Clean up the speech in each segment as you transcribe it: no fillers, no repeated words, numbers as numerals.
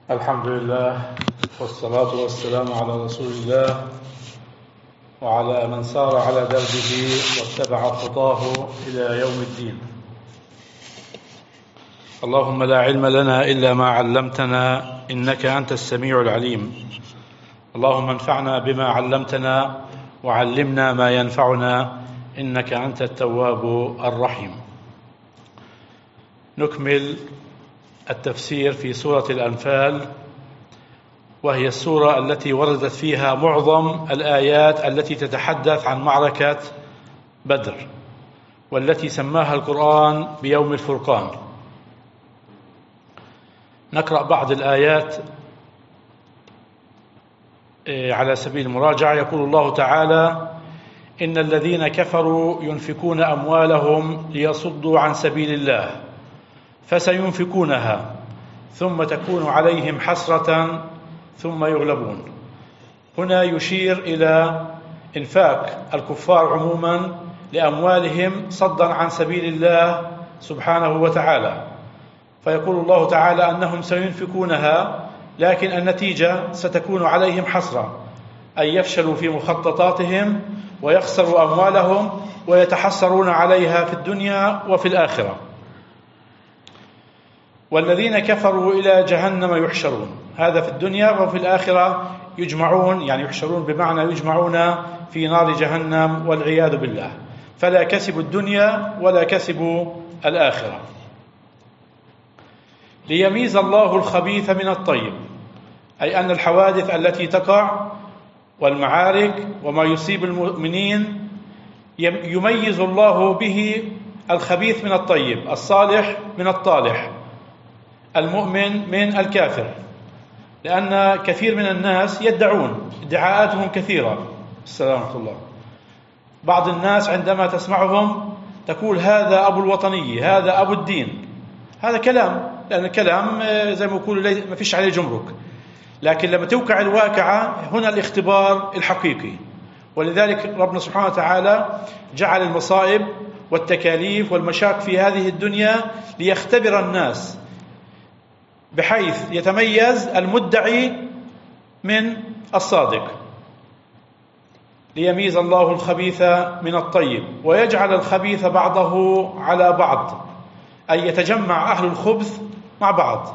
الحمد لله والصلاة والسلام على رسول الله وعلى من سار على دربه واتبع خطاه إلى يوم الدين. اللهم لا علم لنا إلا ما علمتنا إنك أنت السميع العليم. اللهم انفعنا بما علمتنا وعلمنا ما ينفعنا إنك أنت التواب الرحيم. نكمل التفسير في سورة الأنفال، وهي السورة التي وردت فيها معظم الآيات التي تتحدث عن معركة بدر، والتي سماها القرآن بيوم الفرقان. نقرأ بعض الآيات على سبيل المراجعة. يقول الله تعالى: إن الذين كفروا ينفقون أموالهم ليصدوا عن سبيل الله فسينفقونها ثم تكون عليهم حسرة ثم يغلبون. هنا يشير إلى إنفاق الكفار عموما لأموالهم صدا عن سبيل الله سبحانه وتعالى، فيقول الله تعالى أنهم سينفقونها، لكن النتيجة ستكون عليهم حسرة، أي يفشلوا في مخططاتهم ويخسروا أموالهم ويتحسرون عليها في الدنيا وفي الآخرة. والذين كفروا إلى جهنم يحشرون، هذا في الدنيا، وفي الآخرة يجمعون، يعني يحشرون بمعنى يجمعون في نار جهنم والعياذ بالله، فلا كسبوا الدنيا ولا كسبوا الآخرة. ليميز الله الخبيث من الطيب، أي أن الحوادث التي تقع والمعارك وما يصيب المؤمنين يميز الله به الخبيث من الطيب، الصالح من الطالح، المؤمن من الكافر. لأن كثير من الناس يدعون، ادعاءاتهم كثيرة، السلامة الله. بعض الناس عندما تسمعهم تقول هذا أبو الوطنية، هذا أبو الدين. هذا كلام، لأن الكلام زي ما يقولوا ما فيش عليه جمرك. لكن لما توقع الواقعة هنا الاختبار الحقيقي. ولذلك ربنا سبحانه وتعالى جعل المصائب والتكاليف والمشاق في هذه الدنيا ليختبر الناس، بحيث يتميز المدعي من الصادق. ليميز الله الخبيث من الطيب ويجعل الخبيث بعضه على بعض، أي يتجمع أهل الخبث مع بعض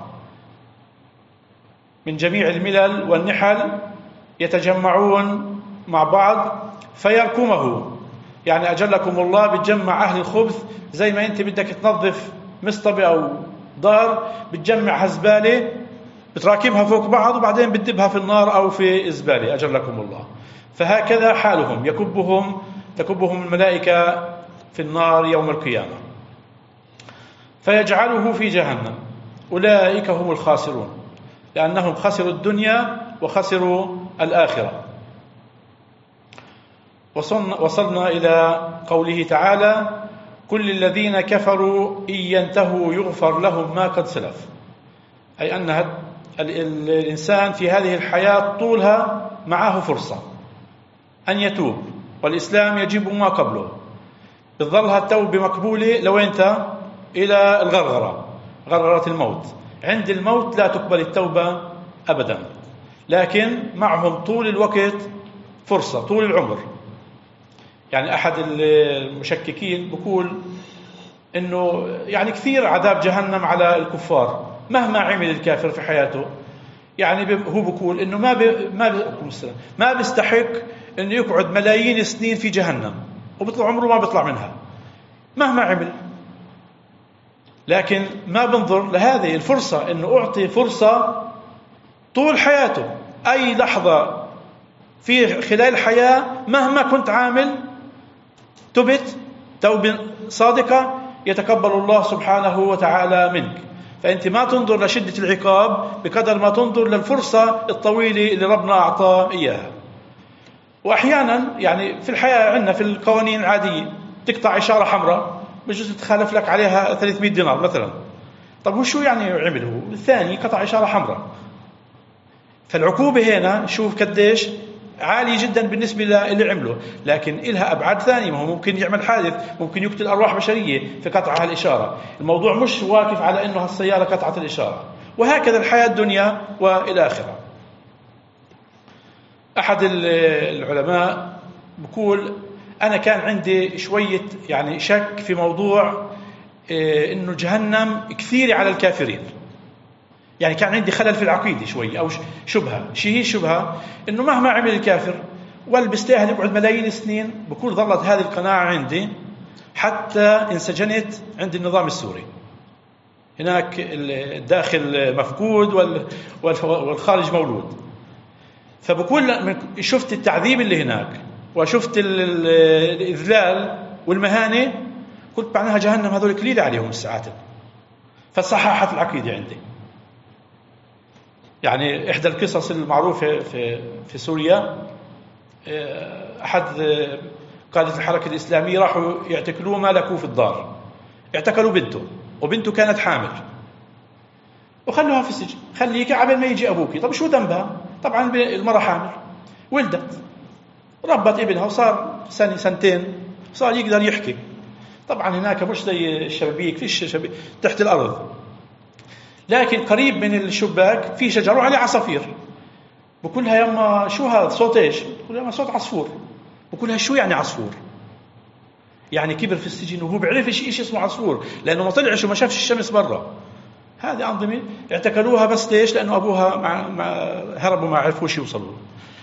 من جميع الملل والنحل، يتجمعون مع بعض فيركمه. يعني أجلكم الله بتجمع أهل الخبث، زي ما أنت بدك تنظف مصطبة أو دار، بتجمع زبالة بتراكمها فوق بعض وبعدين بتدبها في النار أو في الزبالة، أجلكم الله. فهكذا حالهم، تكبهم الملائكة في النار يوم القيامة، فيجعله في جهنم. أولئك هم الخاسرون، لأنهم خسروا الدنيا وخسروا الآخرة. وصلنا إلى قوله تعالى: كل الذين كفروا إن ينتهوا يغفر لهم ما قد سلف، أي أن الإنسان في هذه الحياة طولها معه فرصة أن يتوب، والإسلام يجب ما قبله. بتظلها التوبة مقبولة لو أنت إلى الغرغرة، غرغرة الموت. عند الموت لا تقبل التوبة أبدا، لكن معهم طول الوقت فرصة، طول العمر. يعني أحد المشككين بيقول إنه يعني كثير عذاب جهنم على الكفار مهما عمل الكافر في حياته. يعني هو بيقول إنه ما بيستحق إنه يقعد ملايين السنين في جهنم وبيطلع عمره ما بيطلع منها مهما عمل. لكن ما بنظر لهذه الفرصة، إنه أعطي فرصة طول حياته، أي لحظة في خلال الحياة مهما كنت عامل تبت توبة صادقة يتقبل الله سبحانه وتعالى منك. فأنت ما تنظر لشدة العقاب بقدر ما تنظر للفرصة الطويلة اللي ربنا أعطاه إياها. وأحيانا يعني في الحياة عندنا في القوانين العادية تقطع إشارة حمراء بجوز تخالف لك عليها 300 دينار مثلا. طب وشو يعني عمله؟ الثاني قطع إشارة حمراء. فالعقوبة هنا شوف قديش عالي جدا بالنسبة للي عمله، لكن إلها أبعاد ثانية. ما هو ممكن يعمل حادث، ممكن يقتل أرواح بشرية في قطع هالإشارة. الموضوع مش واقف على أنه هالسيارة قطعت الإشارة، وهكذا الحياة الدنيا والآخرة. أحد العلماء بيقول أنا كان عندي شوية يعني شك في موضوع إنه جهنم كثيرة على الكافرين، يعني كان عندي خلل في العقيدة شوي أو شبهة. هي الشبهة إنه مهما عمل الكافر ولا بيستاهل يقعد ملايين السنين، بكون ظلت هذه القناعة عندي حتى انسجنت عند النظام السوري. هناك الداخل مفقود والخارج مولود. فبقول شفت التعذيب اللي هناك وشفت الإذلال والمهانة، قلت معناها جهنم هذول قليلة عليهم الساعات. فصححت العقيدة عندي. يعني إحدى القصص المعروفة في سوريا، أحد قادة الحركة الإسلامية راحوا يعتقلوه، مالكوه في الدار، اعتقلوا بنته، وبنته كانت حامل، وخلوها في السجن. خليك عبل ما يجي أبوك. طب شو ذنبها؟ طبعا المرأة حامل، ولدت، ربت ابنها وصار سنة سنتين، صار يقدر يحكي. طبعا هناك مش زي الشبابيك، فيش شبابيك تحت الأرض، لكن قريب من الشباك في شجر وعليه عصافير. بقولها يما شو هذا صوت ايش؟ بقول يما صوت عصفور. بقولها شو يعني عصفور؟ يعني كبر في السجن وهو بيعرفش ايش اسمه عصفور، لانه ما طلعش وما شافش الشمس برا. هذه أنظمة اعتقلوها بس ليش؟ لانه ابوها هربوا ما عرفوش يوصلوا.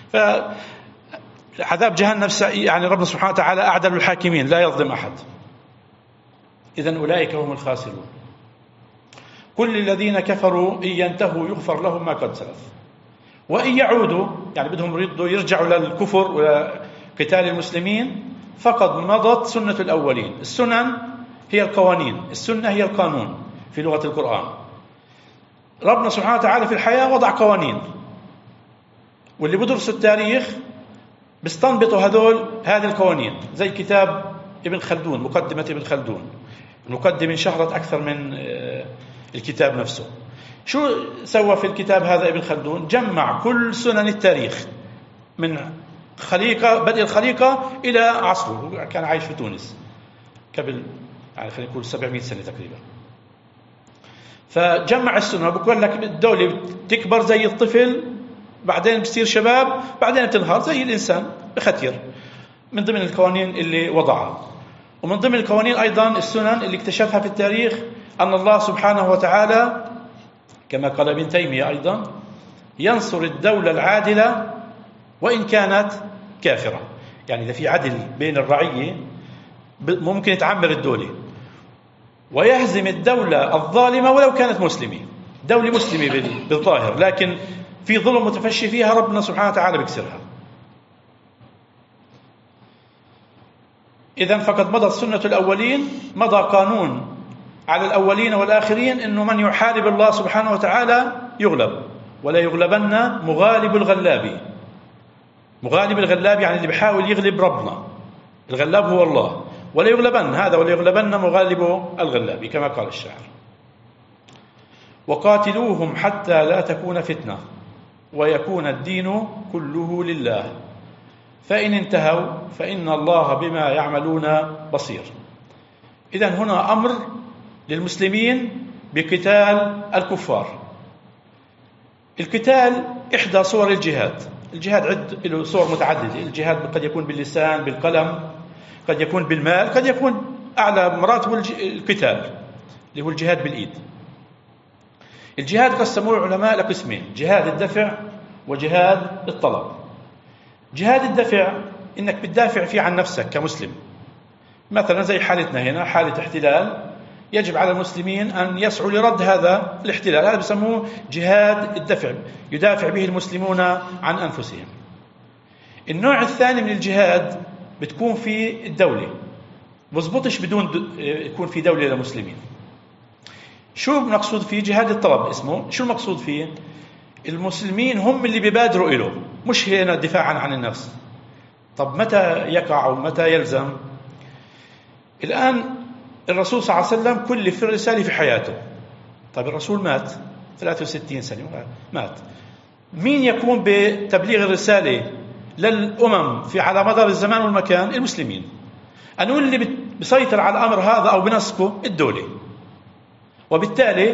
فعذاب جهنم يعني ربنا سبحانه وتعالى أعدل الحاكمين، لا يظلم أحد. إذن أولئك هم الخاسرون. كل الذين كفروا إن ينتهوا يغفر لهم ما قد سلف، وإن يعودوا يعني بدهم يرجعوا للكفر وقتال المسلمين فقد مضت سنة الأولين. السنن هي القوانين، السنة هي القانون في لغة القرآن. ربنا سبحانه وتعالى في الحياة وضع قوانين، واللي بدرسوا التاريخ بيستنبطوا هذه القوانين، زي كتاب ابن خلدون، مقدمة ابن خلدون. المقدمة انشهرت أكثر من الكتاب نفسه. شو سوى في الكتاب هذا ابن خلدون؟ جمع كل سنن التاريخ من بدء الخليقة إلى عصره. كان عايش في تونس قبل يعني خلينا نقول 700 سنة تقريبا. فجمع السنن، بقول لك الدولة تكبر زي الطفل، بعدين بصير شباب، بعدين تنهار زي الإنسان بختير، من ضمن القوانين اللي وضعها. ومن ضمن القوانين أيضا السنن اللي اكتشفها في التاريخ أن الله سبحانه وتعالى كما قال ابن تيمية أيضا ينصر الدولة العادلة وإن كانت كافرة. يعني إذا في عدل بين الرعية ممكن يتعمر الدولة، ويهزم الدولة الظالمة ولو كانت مسلمة، دولة مسلمة بالظاهر لكن في ظلم متفشي فيها، ربنا سبحانه وتعالى بيكسرها. إذن فقد مضت سنة الأولين، مضى قانون على الأولين والآخرين إنه من يحارب الله سبحانه وتعالى يغلب، ولا يغلبن مغالب الغلاب. مغالب الغلاب يعني اللي بيحاول يغلب ربنا، الغلاب هو الله. ولا يغلبن هذا، ولا يغلبن مغالب الغلاب كما قال الشاعر. وقاتلوهم حتى لا تكون فتنة ويكون الدين كله لله فإن انتهوا فإن الله بما يعملون بصير. إذن هنا أمر للمسلمين بقتال الكفار. القتال إحدى صور الجهاد. الجهاد له صور متعددة. الجهاد قد يكون باللسان، بالقلم، قد يكون بالمال، قد يكون أعلى مراتب القتال اللي هو الجهاد بالإيد. الجهاد قسموه العلماء لقسمين: جهاد الدفع وجهاد الطلب. جهاد الدفع إنك بتدافع فيه عن نفسك كمسلم، مثلا زي حالتنا هنا حالة احتلال، يجب على المسلمين أن يسعوا لرد هذا الاحتلال. هذا بسموه جهاد الدفع، يدافع به المسلمون عن أنفسهم. النوع الثاني من الجهاد بتكون في الدولة، بزبطش بدون يكون في دولة للمسلمين. شو المقصود فيه؟ جهاد الطلب اسمه. شو المقصود فيه؟ المسلمين هم اللي بيبادروا إله، مش هنا دفاعا عن النفس. طب متى يقع ومتى يلزم؟ الآن الرسول صلى الله عليه وسلم كلف الرسالة في حياته. طب الرسول مات 63 سنة مات. مين يقوم بتبليغ الرسالة للأمم على مدار الزمان والمكان؟ المسلمين. أنه اللي بيسيطر على الأمر هذا أو بنسكه الدولة. وبالتالي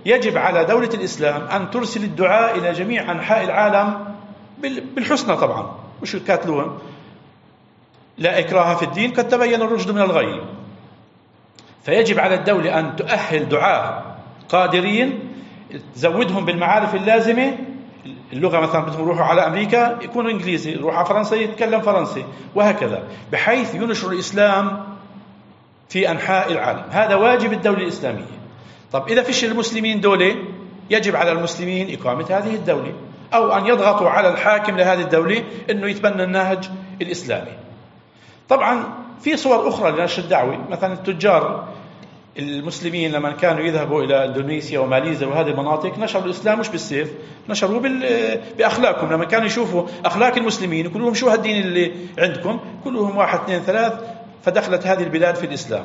يجب على دولة الإسلام أن ترسل الدعاء إلى جميع أنحاء العالم بالحسنى طبعا، مش كاتلوهم. لا إكراه في الدين، قد تبين الرشد من الغي. فيجب على الدولة أن تؤهل دعاة قادرين، تزودهم بالمعارف اللازمة. اللغة مثلا بدهم يروحوا على أمريكا يكونوا إنجليزي، يروحوا على فرنسا يتكلم فرنسي، وهكذا، بحيث ينشر الإسلام في أنحاء العالم. هذا واجب الدولة الإسلامية. طب إذا فيش المسلمين دولة، يجب على المسلمين إقامة هذه الدولة، أو أن يضغطوا على الحاكم لهذه الدولة أنه يتبنى النهج الإسلامي. طبعا في صور أخرى لنشر الدعوة، مثلا التجار المسلمين لما كانوا يذهبوا إلى إندونيسيا وماليزيا وهذه المناطق، نشروا الإسلام مش بالسيف، نشروا بأخلاقهم. لما كانوا يشوفوا أخلاق المسلمين يقولوا لهم شو هالدين اللي عندكم، كلهم 1 2 3، فدخلت هذه البلاد في الإسلام.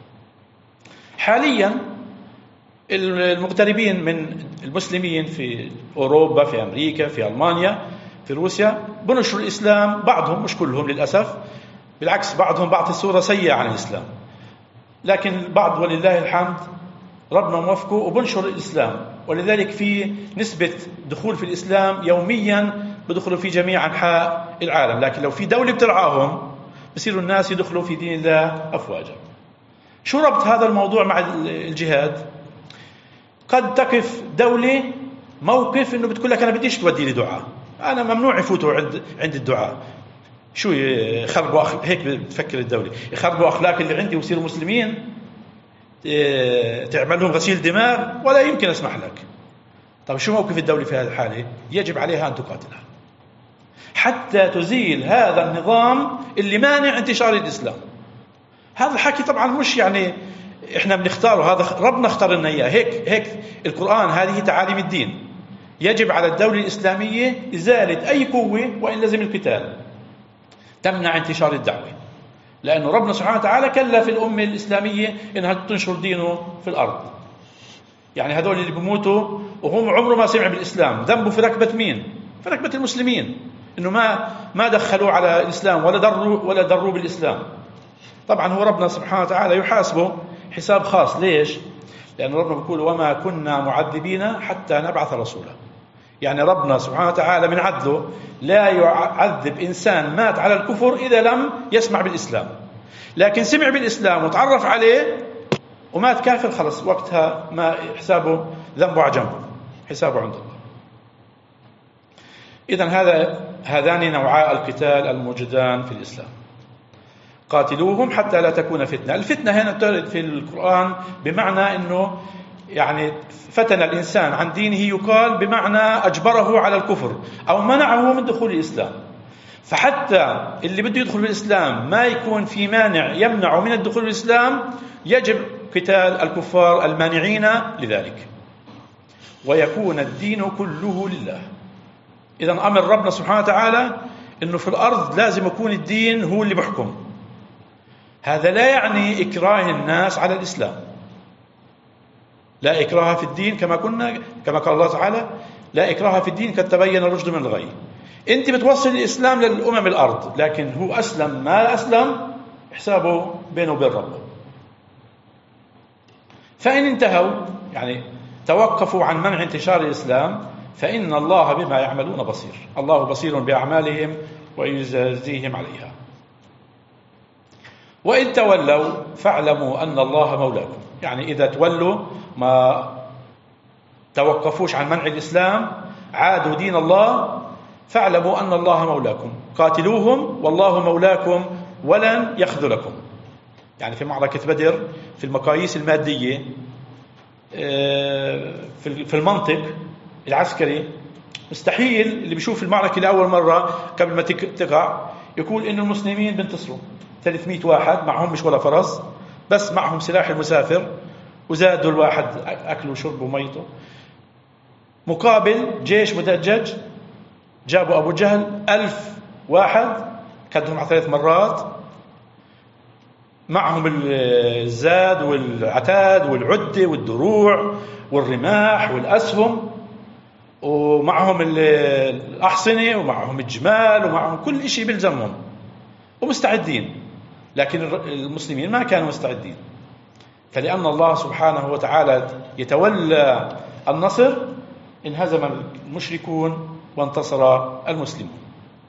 حاليا المغتربين من المسلمين في أوروبا، في أمريكا، في ألمانيا، في روسيا، بنشروا الإسلام، بعضهم مش كلهم للأسف، بالعكس بعضهم بعطي صورة سيئة عن الإسلام، لكن البعض ولله الحمد ربنا موفقه وبنشر الإسلام. ولذلك في نسبة دخول في الإسلام يوميا بدخلوا في جميع أنحاء العالم. لكن لو في دولة بترعاهم بصيروا الناس يدخلوا في دين الله أفواجا. شو ربط هذا الموضوع مع الجهاد؟ قد تقف دولة موقف إنه بتقول لك أنا بديش تودي لي دعاء، أنا ممنوع يفوتوا عند الدعاء. شو يخربوا هيك بتفكر الدولة، يخربوا أخلاق اللي عندي ويصيروا مسلمين، تعمل لهم غسيل دماغ، ولا يمكن أسمح لك. طب شو موقف الدولة في هذه الحالة؟ يجب عليها أن تقاتلها حتى تزيل هذا النظام اللي مانع انتشار الإسلام. هذا الحكي طبعا مش يعني إحنا بنختاره، هذا ربنا اختار لنا إياه. هيك القرآن، هذه تعاليم الدين. يجب على الدولة الإسلامية إزالة أي قوة وإن لزم القتال تمنع انتشار الدعوة، لأنه ربنا سبحانه وتعالى كلف الأمة الإسلامية إنها تنشر دينه في الأرض. يعني هذول اللي بموتوا وهم عمره ما سمع بالإسلام، ذنبه في ركبة مين؟ في ركبة المسلمين، إنه ما دخلوا على الإسلام ولا دروا بالإسلام. طبعا هو ربنا سبحانه وتعالى يحاسبه حساب خاص. ليش؟ لأن ربنا بيقول وما كنا معذبين حتى نبعث رسولا. يعني ربنا سبحانه وتعالى من عدله لا يعذب إنسان مات على الكفر إذا لم يسمع بالإسلام، لكن سمع بالإسلام وتعرف عليه ومات كافر، خلص وقتها ما حسابه، ذنبه على جنبه، حسابه عند الله. إذن هذان نوعاء القتال الموجودان في الإسلام. قاتلوهم حتى لا تكون فتنة. الفتنة هنا ترد في القرآن بمعنى أنه يعني فتن الإنسان عن دينه، يقال بمعنى أجبره على الكفر أو منعه من دخول الإسلام. فحتى اللي بده يدخل بالإسلام ما يكون في مانع يمنعه من الدخول بالإسلام، يجب قتال الكفار المانعين لذلك، ويكون الدين كله لله. إذن أمر ربنا سبحانه وتعالى أنه في الأرض لازم يكون الدين هو اللي بحكم. هذا لا يعني إكراه الناس على الإسلام، لا إكراه في الدين، كما قال الله تعالى لا إكراه في الدين قد تبين الرشد من الغي. أنت بتوصل الإسلام للأمم الأرض، لكن هو أسلم ما أسلم حسابه بينه وبين ربه. فإن انتهوا يعني توقفوا عن منع انتشار الإسلام فإن الله بما يعملون بصير. الله بصير بأعمالهم ويجازيهم عليها. وإن تولوا فاعلموا أن الله مولاكم. يعني إذا تولوا ما توقفوش عن منع الإسلام، عادوا دين الله، فاعلموا أن الله مولاكم. قاتلوهم والله مولاكم ولن يخذلكم. يعني في معركة بدر في المقاييس المادية، في المنطق العسكري، مستحيل اللي بيشوف المعركة لأول مرة قبل ما تقع يقول إن المسلمين بينتصروا. 300 واحد معهم مش ولا فرس، بس معهم سلاح المسافر، وزادوا الواحد أكله وشربه وميته، مقابل جيش مدجج جابوا أبو جهل 1000 واحد كدهم على 3 مرات، معهم الزاد والعتاد والعدة والدروع والرماح والأسهم، ومعهم الأحصنة ومعهم الجمال ومعهم كل شيء بيلزمهم ومستعدين. لكن المسلمين ما كانوا مستعدين، فلأن الله سبحانه وتعالى يتولى النصر انهزم المشركون وانتصر المسلمون.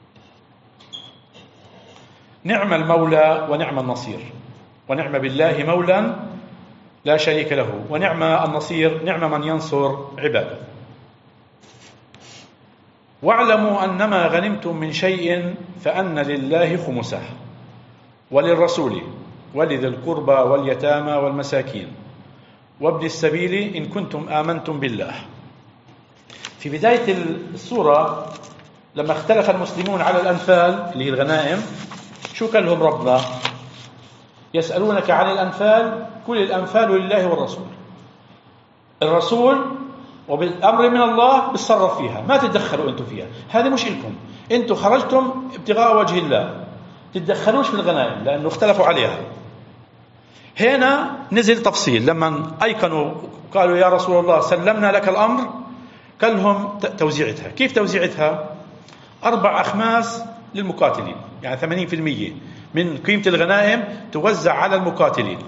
نعم المولى ونعم النصير، ونعم بالله مولا لا شريك له، ونعم النصير، نعم من ينصر عباده. واعلموا أنما غنمتم من شيء فأن لله خمسه وللرسول ولذي القربى واليتامى والمساكين وابن السبيل إن كنتم آمنتم بالله. في بداية السورة لما اختلف المسلمون على الأنفال اللي هي الغنائم، شو قال لهم ربنا؟ يسألونك عن الأنفال قل الأنفال لله والرسول. الرسول وبالأمر من الله بتصرف فيها، ما تتدخلوا أنتم فيها، هذه مش لكم، أنتم خرجتم ابتغاء وجه الله، تتدخلوش في الغنائم لأنه اختلفوا عليها. هنا نزل تفصيل لما أيقنوا قالوا يا رسول الله سلمنا لك الأمر، قال لهم توزيعتها. كيف توزيعتها؟ 4 أخماس للمقاتلين، يعني 80% من قيمة الغنائم توزع على المقاتلين.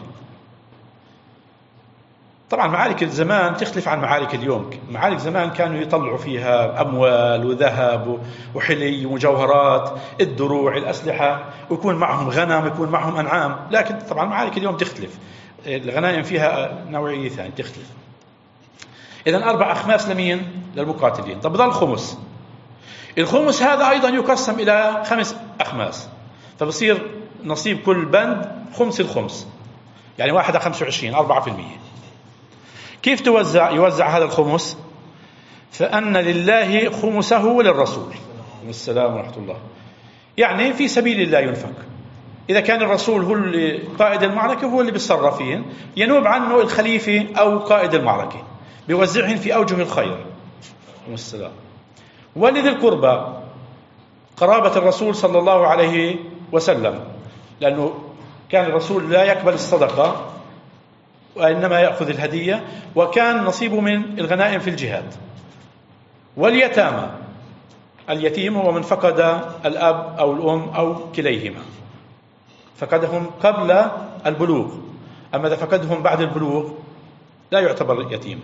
طبعا معارك الزمان تختلف عن معارك اليوم. معارك زمان كانوا يطلعوا فيها أموال وذهب وحلي ومجوهرات، الدروع، الأسلحة، ويكون معهم غنم، يكون معهم أنعام. لكن طبعا معارك اليوم تختلف، الغنائم فيها نوعية ثانية تختلف. إذن 4 أخماس لمين؟ للمقاتلين. طب ضل خمس. الخمس هذا أيضا يقسم إلى 5 أخماس، فبصير نصيب كل بند خمس الخمس، يعني 1 على 25، 4%. كيف يوزع هذا الخمس؟ فأن لله خمسه وللرسول. والسلام ورحمة الله. يعني في سبيل الله ينفق. إذا كان الرسول هو اللي قائد المعركة، هو اللي بيتصرف فيهن، ينوب عنه الخليفة أو قائد المعركة، بيوزعهن في أوجه الخير. والسلام. ولذي القربى، قرابة الرسول صلى الله عليه وسلم، لأنه كان الرسول لا يقبل الصدقة وإنما يأخذ الهدية، وكان نصيبه من الغنائم في الجهاد. واليتامى، اليتيم هو من فقد الأب أو الأم أو كليهما، فقدهم قبل البلوغ، أما إذا فقدهم بعد البلوغ لا يعتبر يتيم.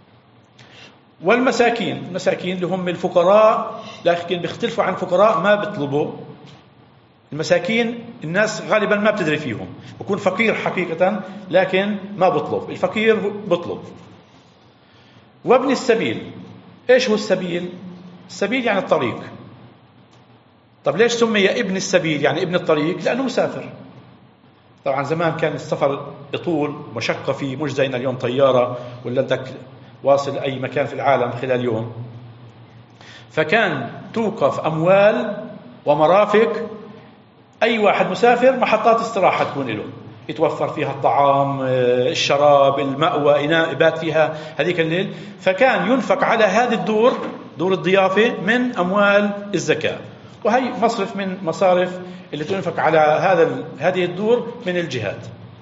والمساكين، المساكين اللي هم الفقراء، لكن بيختلفوا عن فقراء ما بيطلبوا. المساكين الناس غالبا ما بتدري فيهم، بكون فقير حقيقة لكن ما بطلب، الفقير بطلب. وابن السبيل، ايش هو السبيل؟ السبيل يعني الطريق. طب ليش سمي ابن السبيل يعني ابن الطريق؟ لأنه مسافر. طبعا زمان كان السفر يطول، مشقة فيه، مش زينا اليوم طيارة ولا بدك واصل أي مكان في العالم خلال يوم. فكان توقف أموال ومرافق أي واحد مسافر، محطات استراحة تكون له، يتوفر فيها الطعام، الشراب، المأوى، إناء بات فيها هذيك الليل. فكان ينفق على هذه الدور، دور الضيافة، من أموال الزكاة، وهي مصرف من مصارف اللي تنفق على هذه الدور من الجهاد.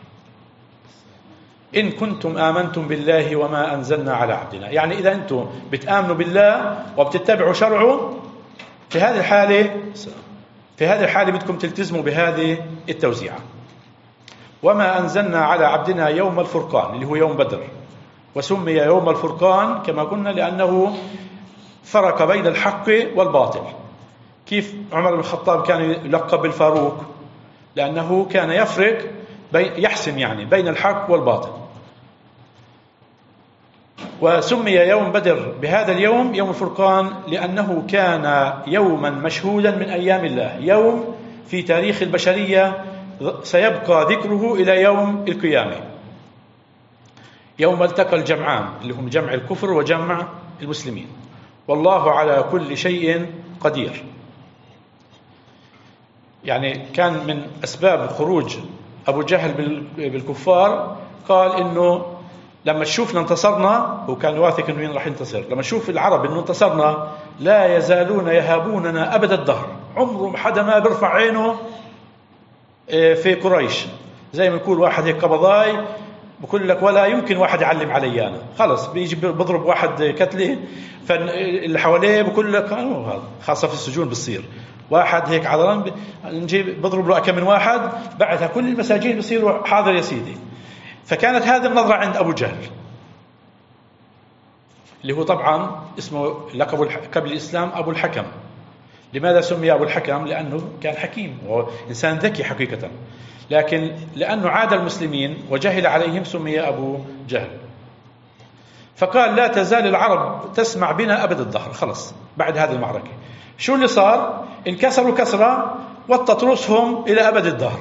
إن كنتم آمنتم بالله وما أنزلنا على عبدنا، يعني إذا أنتم بتآمنوا بالله وبتتبعوا شرعه، في هذه الحالة بدكم تلتزموا بهذه التوزيعة. وما أنزلنا على عبدنا يوم الفرقان، اللي هو يوم بدر، وسمي يوم الفرقان كما قلنا لأنه فرق بين الحق والباطل. كيف عمر بن الخطاب كان يلقب بالفاروق؟ لأنه كان يفرق يحسم يعني بين الحق والباطل. وسمي يوم بدر بهذا اليوم يوم الفرقان لأنه كان يوما مشهودا من أيام الله، يوم في تاريخ البشرية سيبقى ذكره إلى يوم القيامة. يوم التقى الجمعان، اللي هم جمع الكفر وجمع المسلمين، والله على كل شيء قدير. يعني كان من أسباب خروج أبو جهل بالكفار، قال إنه لما تشوفنا انتصرنا، وكان واثق إنه راح ينتصر، لما تشوف العرب إنه انتصرنا لا يزالون يهابوننا أبد الدهر، عمره حدا ما بيرفع عينه في قريش. زي ما يقول واحد هيك قبضاي بقول لك ولا يمكن واحد يعلم علي أنا، خلص بيجي بضرب واحد كتله، فاللي حواليه بقول لك هذا، خاصة في السجون بتصير واحد هيك عذران نجيب بضرب له كم من واحد، بعدها كل المساجين بيصيروا حاضر يا سيدي. فكانت هذه النظرة عند أبو جهل، اللي هو طبعا اسمه لقب قبل الإسلام أبو الحكم. لماذا سمي أبو الحكم؟ لأنه كان حكيم وإنسان ذكي حقيقة، لكن لأنه عاد المسلمين وجهل عليهم سمي أبو جهل. فقال لا تزال العرب تسمع بنا أبد الدهر. خلص بعد هذه المعركة شو اللي صار؟ انكسروا كسرة وتطرسهم إلى أبد الدهر.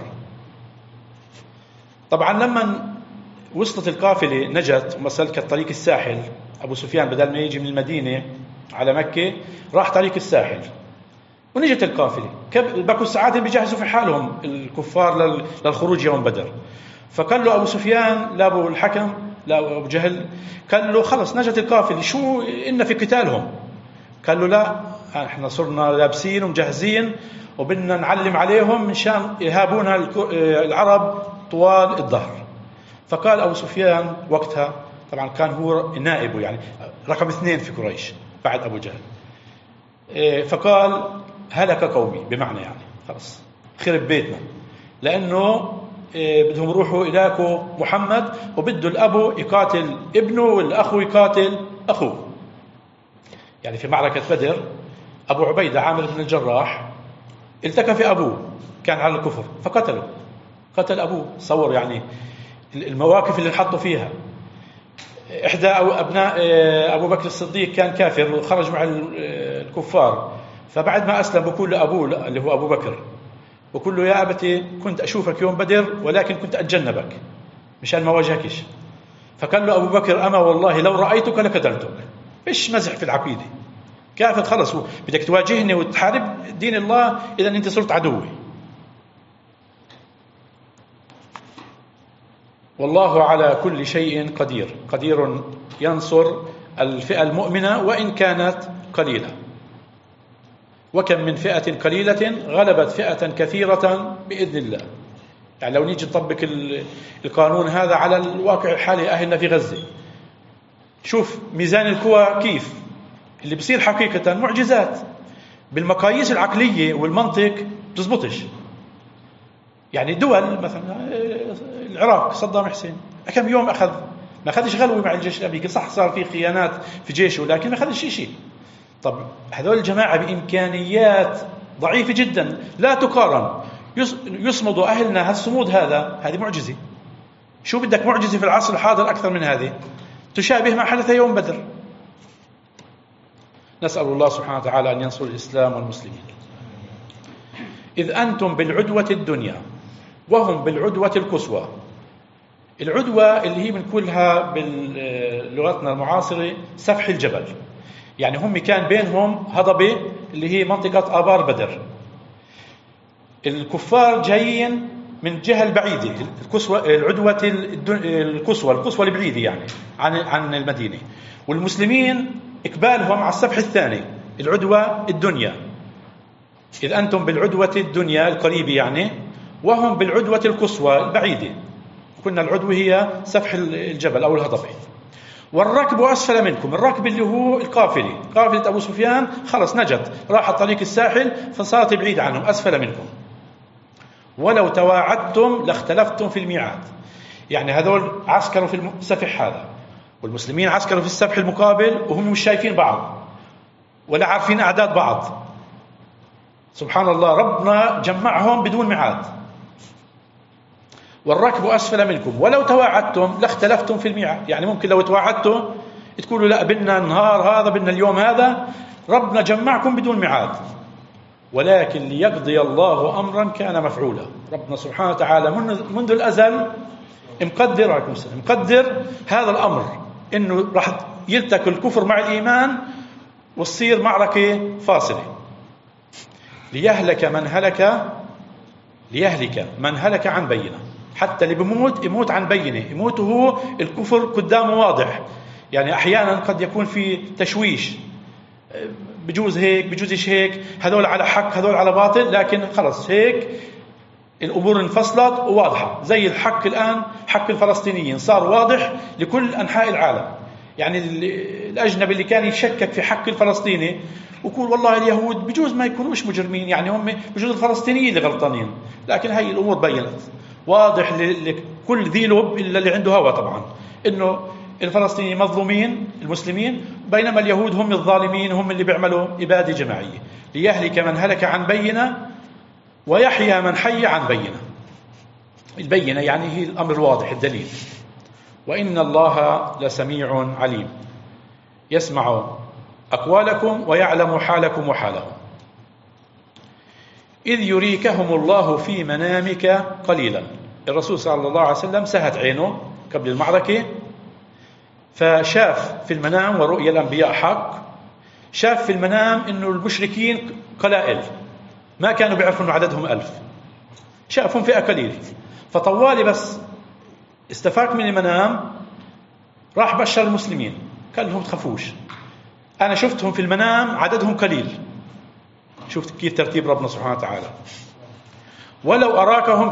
طبعا لما وصلت القافلة نجت وسلكت طريق الساحل، أبو سفيان بدل ما يجي من المدينة على مكة راح طريق الساحل، ونجت القافلة بقوا ساعات بيجهزوا في حالهم الكفار للخروج يوم بدر. فقال له أبو سفيان لأبو الحكم لأبو جهل، قال له خلص نجت القافلة، شو إن في قتالهم؟ قال له لا، احنا صرنا لابسين ومجهزين وبدنا نعلم عليهم من شان يهابونا العرب طوال الظهر. فقال أبو سفيان وقتها، طبعا كان هو نائبه يعني رقم 2 في قريش بعد أبو جهل، فقال هلك قومي، بمعنى يعني خلص خرب بيتنا، لأنه بدهم يروحوا إلىكو محمد وبده الأبو يقاتل ابنه والأخو يقاتل أخوه. يعني في معركة بدر أبو عبيدة عامر بن الجراح التقى في أبوه كان على الكفر فقتله، قتل أبوه. صور يعني المواقف اللي حطوا فيها. إحدى أبناء أبو بكر الصديق كان كافر وخرج مع الكفار، فبعد ما أسلم بقول لأبوه اللي هو أبو بكر، وقل له يا أبتي كنت أشوفك يوم بدر ولكن كنت أتجنبك مشان ما واجهكش. فقال له أبو بكر أما والله لو رأيتك لقتلتك. إيش مزح في العقيدة، كافر خلص بدك تواجهني وتحارب دين الله إذا أنت صرت عدوي. والله على كل شيء قدير، قدير ينصر الفئة المؤمنة وإن كانت قليلة. وكم من فئة قليلة غلبت فئة كثيرة بإذن الله. يعني لو نيجي نطبق القانون هذا على الواقع الحالي أهلنا في غزة، شوف ميزان القوى كيف اللي بصير حقيقة معجزات بالمقاييس العقلية والمنطق بتزبطش. يعني دول مثلا العراق صدام حسين كم يوم أخذ؟ ما أخذش غلوة مع الجيش الأمريكي، صح صار في خيانات في جيشه لكن ما أخذش شيء. طب هذول الجماعة بإمكانيات ضعيفة جدا لا تقارن، يصمدوا أهلنا هالصمود هذه معجزة. شو بدك معجزة في العصر الحاضر أكثر من هذه؟ تشابه ما حدث يوم بدر. نسأل الله سبحانه وتعالى أن ينصر الإسلام والمسلمين. إذ أنتم بالعدوة الدنيا وهم بالعدوة القصوى. العدوة اللي هي بنقولها بلغتنا المعاصرة سفح الجبل، يعني هم كان بينهم هضبة اللي هي منطقة آبار بدر. الكفار جايين من جهة البعيدة، العدوة القصوى البعيدة يعني عن المدينة، والمسلمين إقبالهم على السفح الثاني العدوة الدنيا. إذ أنتم بالعدوة الدنيا القريبة يعني وهم بالعدوة القصوى البعيدة. كنا العدوة هي سفح الجبل أو الهضبة. والركب أسفل منكم، الركب اللي هو القافلة، قافلة أبو سفيان خلص نجت راحت طريق الساحل فصارت بعيد عنهم أسفل منكم. ولو تواعدتم لاختلفتم في الميعاد. يعني هذول عسكروا في السفح هذا والمسلمين عسكروا في السفح المقابل وهم مش شايفين بعض ولا عارفين أعداد بعض. سبحان الله ربنا جمعهم بدون ميعاد. والركب أسفل منكم ولو تواعدتم لاختلفتم في الميعاد. يعني ممكن لو تواعدتم تقولوا لا بدنا النهار هذا بدنا اليوم هذا، ربنا جمعكم بدون ميعاد. ولكن ليقضي الله أمرا كان مفعولا. ربنا سبحانه وتعالى منذ الأزل مقدر هذا الأمر إنه راح يلتقي الكفر مع الإيمان وتصير معركة فاصلة. ليهلك من هلك عن بينه. حتى اللي يموت عن بينه، يموت هو الكفر قدامه واضح. يعني أحيانا قد يكون في تشويش، بجوز هيك بجوزش هيك، هذول على حق هذول على باطل، لكن خلص هيك الأمور انفصلت وواضحة. زي الحق الآن حق الفلسطينيين صار واضح لكل أنحاء العالم. يعني الأجنبي اللي كان يشكك في حق الفلسطيني ويقول والله اليهود بجوز ما يكونوش مجرمين، يعني هم بجوز الفلسطينيين اللي غلطانين، لكن هاي الأمور بينت واضح كل ذي لب إلا اللي عنده هوى طبعا، إنه الفلسطينيين مظلومين المسلمين، بينما اليهود هم الظالمين، هم اللي بيعملوا إبادة جماعية. ليهلك من هلك عن بينة ويحيى من حي عن بينة. البينة يعني هي الأمر الواضح الدليل. وإن الله لسميع عليم، يسمع أقوالكم ويعلم حالكم وحالهم. إذ يريكهم الله في منامك قليلا. الرسول صلى الله عليه وسلم سهت عينه قبل المعركة، فشاف في المنام، ورؤيا الأنبياء حق، شاف في المنام إنه المشركين قلائل، ما كانوا بيعرفوا إنه عددهم 1000، شافهم فئة قليلة. فطوالي بس استفاق من المنام، راح بشر المسلمين قال لهم تخافوش، أنا شفتهم في المنام عددهم قليل. شفت كيف ترتيب ربنا سبحانه وتعالى. ولو أراكهم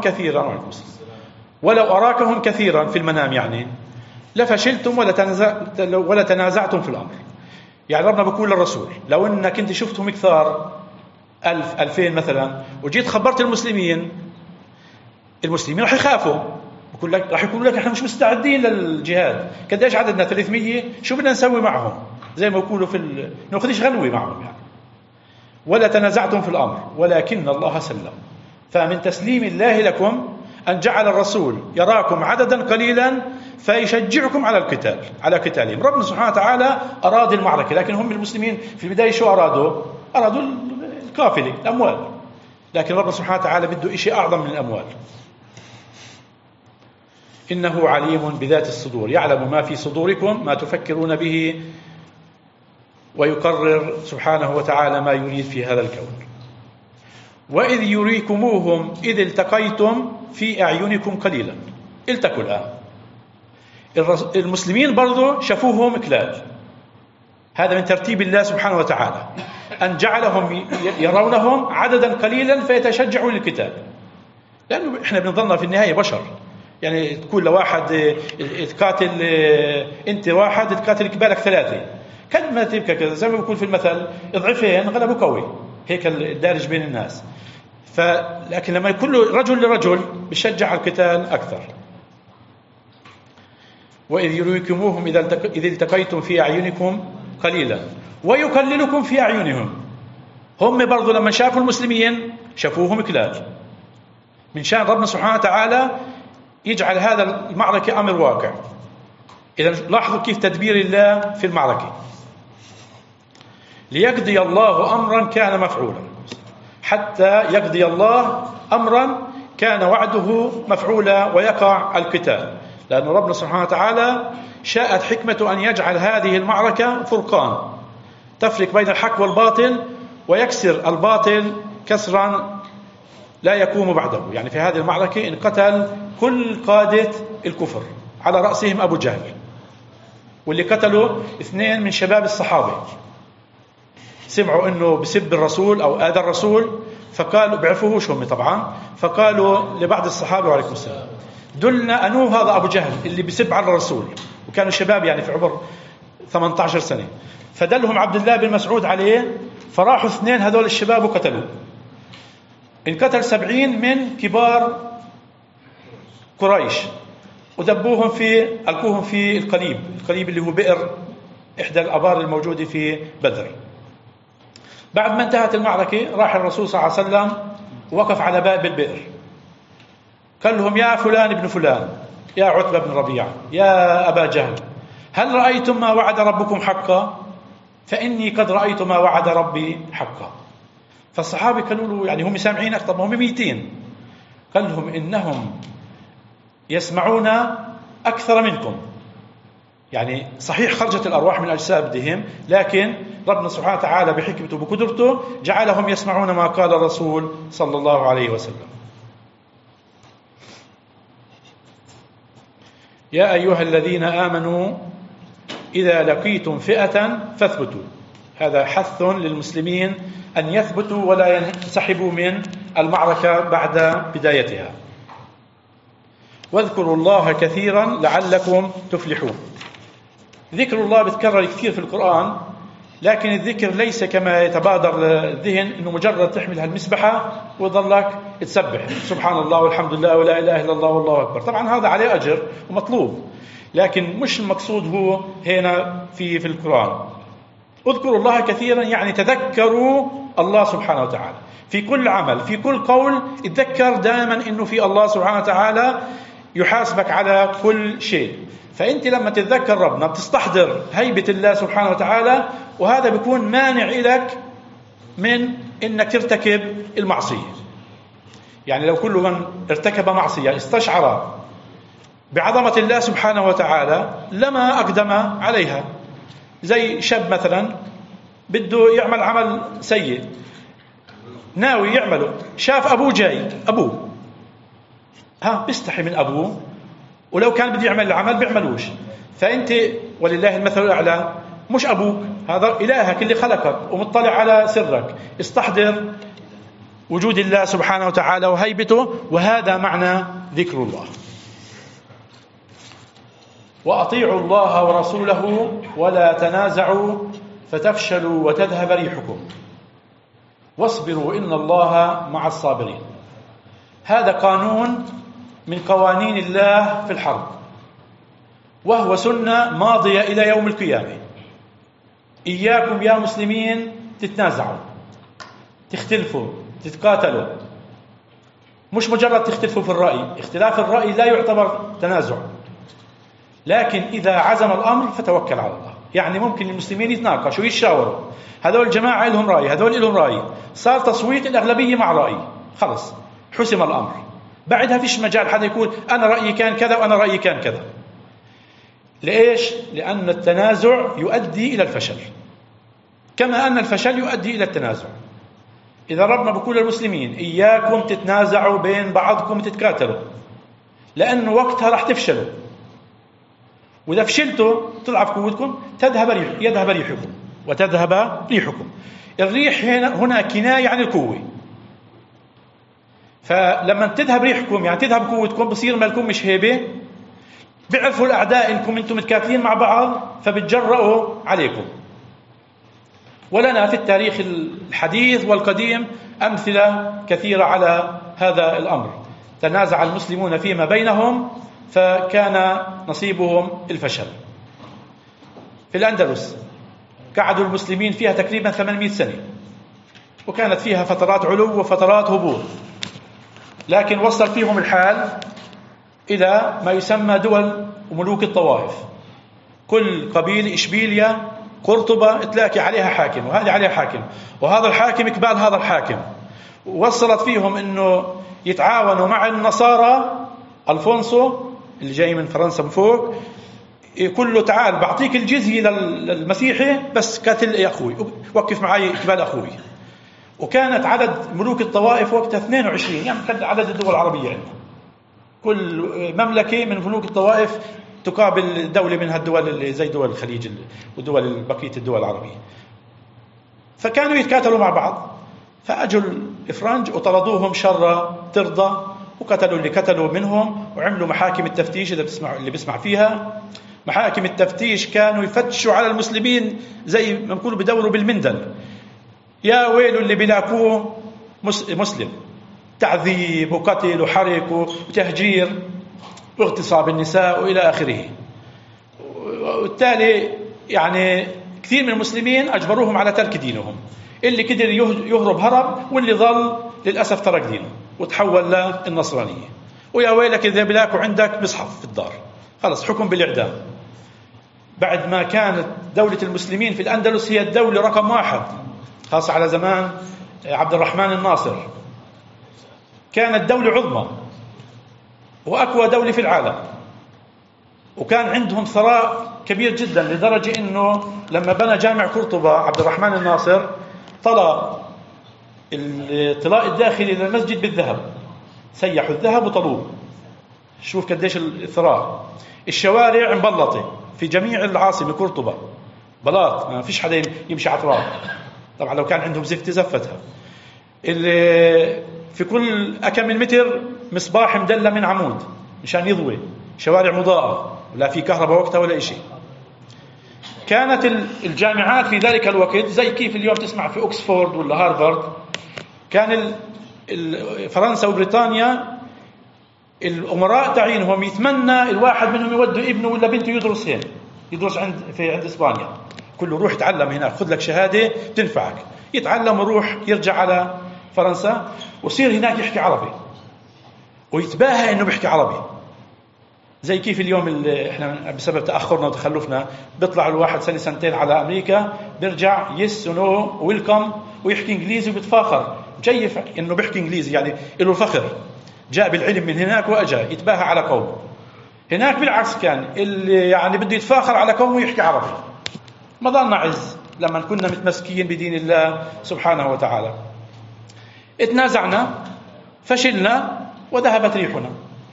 كثيرا في المنام يعني لفشلتم ولا تنازعتم في الأمر. يعني ربنا بيقول للرسول لو أنك أنت شفتهم كثار 1000 2000 مثلا وجيت خبرت المسلمين راح يخافوا، راح يقولوا لك احنا مش مستعدين للجهاد، قديش عددنا 300، شو بدنا نسوي معهم؟ زي ما يقولوا ناخذش غلوة معهم يعني. ولا تنازعتم في الأمر ولكن الله سلم. فمن تسليم الله لكم أن جعل الرسول يراكم عددا قليلا فيشجعكم على قتالهم. ربنا سبحانه وتعالى أراد المعركة، لكن هم المسلمين في البداية شو أرادوا القافلة، الأموال، لكن ربنا سبحانه وتعالى بده شيء أعظم من الأموال. إنه عليم بذات الصدور، يعلم ما في صدوركم ما تفكرون به، ويقرر سبحانه وتعالى ما يريد في هذا الكون. وإذ يريكموهم إذ التقيتم في أعينكم قليلا. التقوا الآن المسلمين برضو شافوهم كلال. هذا من ترتيب الله سبحانه وتعالى، أن جعلهم يرونهم عددا قليلا فيتشجعوا للقتال. لأنه إحنا بنظلنا في النهاية بشر، يعني تقول لواحد تقاتل أنت واحد تقاتل كبالك 3، قد ما تبكى كذا، زي ما بيقول في المثل الضعفين غلبوا قوي، هيك الدارج بين الناس. لكن لما يكون رجل لرجل بيشجع القتال أكثر. وإذ يريكموهم إذ التقيتم في أعينكم قليلا ويقللكم في أعينهم. هم برضو لما شافوا المسلمين شافوهم كلال، من شان ربنا سبحانه وتعالى يجعل هذا المعركة أمر واقع. إذا لاحظوا كيف تدبير الله في المعركة. ليقضي الله أمرا كان مفعولا، حتى يقضي الله أمرا كان وعده مفعولا ويقع القتال. لأن ربنا سبحانه وتعالى شاءت حكمة أن يجعل هذه المعركة فرقان تفرق بين الحق والباطل، ويكسر الباطل كسرا لا يقوم بعده. يعني في هذه المعركة انقتل كل قادة الكفر، على رأسهم أبو جهل، واللي قتلوا 2 من شباب الصحابة، سمعوا أنه بسب الرسول أو آذى الرسول، فقالوا بعرفوهوش هم طبعا، فقالوا لبعض الصحابة وعليكم السلام دلنا أنه هذا أبو جهل اللي بسب على الرسول، وكانوا شباب يعني في عمر 18 سنة. فدلهم عبد الله بن مسعود عليه، فراحوا 2 هذول الشباب وقتلوه. انقتل 70 من كبار قريش، ودبوهم ألقوهم في القليب اللي هو بئر إحدى الأبار الموجودة في بدر. بعد ما انتهت المعركة راح الرسول صلى الله عليه وسلم ووقف على باب البئر، قال لهم يا فلان ابن فلان، يا عتبة بن ربيعة، يا أبا جهل، هل رأيتم ما وعد ربكم حقا؟ فإني قد رأيت ما وعد ربي حقا. فالصحابة قالوا له يعني هم سامعينك، طب هم ميتين. قال لهم إنهم يسمعون أكثر منكم، يعني صحيح خرجت الأرواح من أجسادهم، لكن ربنا سبحانه وتعالى بحكمته وبقدرته جعلهم يسمعون ما قال الرسول صلى الله عليه وسلم. يا أيها الذين آمنوا إذا لقيتم فئة فاثبتوا. هذا حث للمسلمين أن يثبتوا ولا ينسحبوا من المعركة بعد بدايتها. واذكروا الله كثيرا لعلكم تفلحون. ذكر الله بتكرر كثير في القرآن، لكن الذكر ليس كما يتبادر الذهن أنه مجرد تحمل هالمسبحة وظلك تسبح سبحان الله والحمد لله ولا إله إلا الله والله أكبر. طبعا هذا عليه أجر ومطلوب، لكن مش المقصود هو هنا في القرآن. اذكروا الله كثيرا يعني تذكروا الله سبحانه وتعالى في كل عمل، في كل قول. اتذكر دائما أنه في الله سبحانه وتعالى يحاسبك على كل شيء. فأنت لما تتذكر ربنا بتستحضر هيبة الله سبحانه وتعالى، وهذا بيكون مانع لك من أنك ترتكب المعصية. يعني لو كل من ارتكب معصية استشعر بعظمة الله سبحانه وتعالى لما أقدم عليها. زي شاب مثلا بده يعمل عمل سيء، ناوي يعمله، شاف أبوه جاي، أبوه بيستحي من أبوه، ولو كان بده يعمل العمل بيعملوش. فأنت ولله المثل الأعلى، مش أبوك، هذا إلهك اللي خلقك ومطلع على سرك. استحضر وجود الله سبحانه وتعالى وهيبته، وهذا معنى ذكر الله. وأطيعوا الله ورسوله ولا تنازعوا فتفشلوا وتذهب ريحكم واصبروا إن الله مع الصابرين. هذا قانون من قوانين الله في الحرب، وهو سنة ماضية إلى يوم القيامة. إياكم يا مسلمين تتنازعوا، تختلفوا، تتقاتلوا. مش مجرد تختلفوا في الرأي، اختلاف الرأي لا يعتبر تنازع، لكن إذا عزم الأمر فتوكل على الله. يعني ممكن المسلمين يتناقشوا ويتشاوروا، هذول الجماعة لهم رأي، هذول لهم رأي، صار تصويت الأغلبية مع رأي، خلص حسم الأمر. بعدها فيش مجال حدا يقول أنا رأيي كان كذا وأنا رأيي كان كذا. ليش؟ لأن التنازع يؤدي إلى الفشل، كما أن الفشل يؤدي إلى التنازع. إذا ربنا بقول للمسلمين إياكم تتنازعوا بين بعضكم تتقاتلوا، لأن وقتها راح تفشلوا، وإذا فشلتوا تضعف قوتكم يذهب ريحكم وتذهب ريحكم. الريح هنا كناية عن القوة. فلما تذهب ريحكم يعني تذهب قوتكم، بصير ما لكم مش هيبة، بيعرفوا الأعداء إنكم أنتم متكاتلين مع بعض فبتجرؤوا عليكم. ولنا في التاريخ الحديث والقديم أمثلة كثيرة على هذا الأمر. تنازع المسلمون فيما بينهم فكان نصيبهم الفشل. في الأندلس قعدوا المسلمين فيها تقريبا 800 سنة، وكانت فيها فترات علو وفترات هبوط، لكن وصل فيهم الحال إلى ما يسمى دول وملوك الطوائف. كل قبيلة، إشبيلية، قرطبة، تلاقي عليها حاكم، وهذه عليها حاكم، وهذا الحاكم قبال هذا الحاكم. ووصلت فيهم أنه يتعاونوا مع النصارى. ألفونسو اللي جاي من فرنسا من فوق يقول له تعال بعطيك الجزية للمسيحي بس قاتل يا أخوي، وقف معي قبال أخوي. وكانت عدد ملوك الطوائف وقتها 22، يعني كان عدد الدول العربية عندنا. كل مملكة من ملوك الطوائف تقابل دولة من هالدول اللي زي دول الخليج ودول بقية الدول العربية. فكانوا يتكاتلوا مع بعض، فأجوا الإفرنج وطردوهم شر ترضى، وقتلوا اللي قتلوا منهم، وعملوا محاكم التفتيش. اللي بيسمع فيها محاكم التفتيش كانوا يفتشوا على المسلمين زي ما نقولوا بدوروا بالمندل. يا ويلوا اللي بيلاقوه مسلم، تعذيب وقتل وحرق وتهجير واغتصاب النساء وإلى آخره. وبالتالي يعني كثير من المسلمين أجبروهم على ترك دينهم. اللي قدر يهرب هرب، واللي ظل للأسف ترك دينه وتحول للنصرانية. ويا ويلك إذا بلاكوا عندك مصحف في الدار، خلص حكم بالإعدام. بعد ما كانت دولة المسلمين في الأندلس هي الدولة رقم 1، خاصة على زمان عبد الرحمن الناصر، كانت دولة عظمى وأقوى دولة في العالم، وكان عندهم ثراء كبير جدا، لدرجة أنه لما بنى جامع قرطبة عبد الرحمن الناصر طلع الطلاء الداخلي للمسجد بالذهب، سيحوا الذهب وطلوه. شوف قديش الثراء. الشوارع مبلطة في جميع العاصمة قرطبة، بلاط، ما فيش حدا يمشي على تراب. طبعا لو كان عندهم زفت زفتها. في كل كم من متر مصباح مدلى من عمود مشان يضوي، شوارع مضاءة، لا في كهرباء وقتها ولا شيء. كانت الجامعات في ذلك الوقت زي كيف اليوم تسمع في أكسفورد ولا هارفارد. كان فرنسا وبريطانيا الأمراء تعينهم يتمنى الواحد منهم يودوا ابنه ولا بنته يدرس هنا، يدرس عند إسبانيا. كله روح يتعلم هناك، خذ لك شهادة تنفعك، يتعلم وروح يرجع على فرنسا ويصير هناك يحكي عربي ويتباهى إنه بيحكي عربي. زي كيف اليوم احنا بسبب تأخرنا وتخلفنا بيطلع الواحد سنة سنتين على أمريكا، بيرجع يس نو ويلكم ويحكي إنجليزي وبيتفاخر جيف إنه بيحكي إنجليزي، يعني له فخر، جاء بالعلم من هناك وأجا يتباهى على قوم. هناك بالعكس كان اللي يعني بده يتفاخر على قوم ويحكي عربي. ما ضلنا عز لما كنا متمسكين بدين الله سبحانه وتعالى. اتنازعنا، فشلنا، وذهبت ريحنا.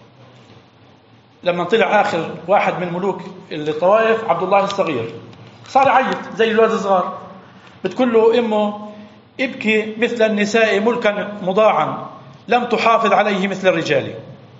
لما طلع آخر واحد من ملوك الطوائف عبد الله الصغير، صار يعيط زي الولد الصغار، بتقول له أمه ابكي مثل النساء ملكا مضاعا لم تحافظ عليه مثل الرجال.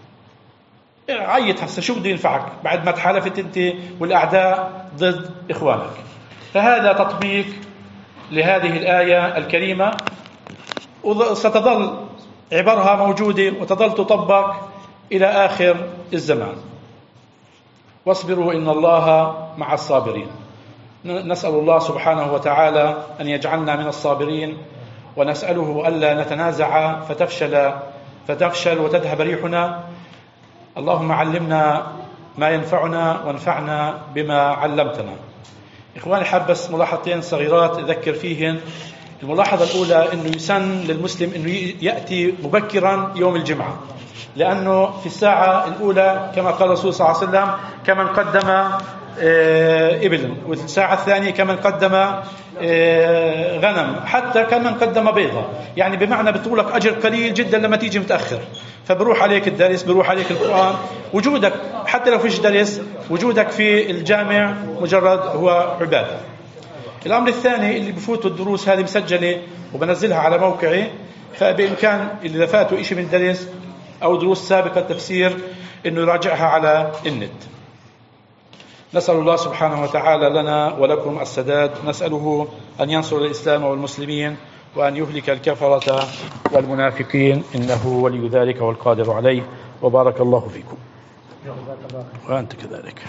عيط هسه، شو بده ينفعك بعد ما تحالفت انت والأعداء ضد إخوانك؟ فهذا تطبيق لهذه الآية الكريمة، وستظل عبرها موجودة وتظل تطبق إلى آخر الزمان. واصبروا إن الله مع الصابرين. نسأل الله سبحانه وتعالى أن يجعلنا من الصابرين، ونسأله ألا نتنازع فتفشل وتذهب ريحنا. اللهم علمنا ما ينفعنا وانفعنا بما علمتنا. إخواني، حاب بس ملاحظتين صغيرات أذكر فيهن. الملاحظة الأولى أنه يسن للمسلم أنه يأتي مبكرا يوم الجمعة، لأنه في الساعة الأولى كما قال الرسول صلى الله عليه وسلم كمن قدم إبل، والساعة الثانية كمن قدم غنم، حتى كمن قدم بيضة. يعني بمعنى بتقولك أجر قليل جدا لما تيجي متأخر، فبروح عليك الدرس، بروح عليك القرآن. وجودك حتى لو فيش درس، وجودك في الجامع مجرد هو عبادة. الأمر الثاني اللي بفوتوا الدروس هذه مسجلة وبنزلها على موقعي، فبإمكان اللي فاتوا إشي من درس أو دروس سابقة تفسير إنه يراجعها على النت. نسأل الله سبحانه وتعالى لنا ولكم السداد. نسأله أن ينصر الإسلام والمسلمين وأن يهلك الكفرة والمنافقين، إنه ولي ذلك والقادر عليه. وبارك الله فيكم. وأنت كذلك.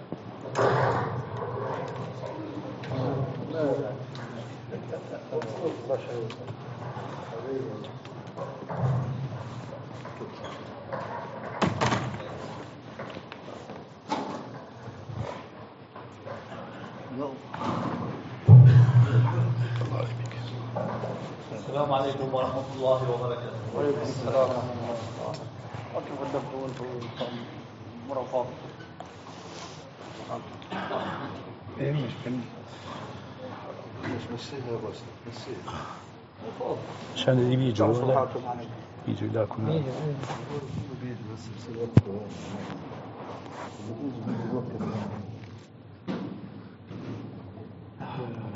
السلام عليكم ورحمة الله وبركاته. وعليكم السلام ورحمة الله. أكيد قدمتوا أنتم مرافقة. مش مسيها بس مسيها. عشان اللي بيجوا لكم. بس بسبب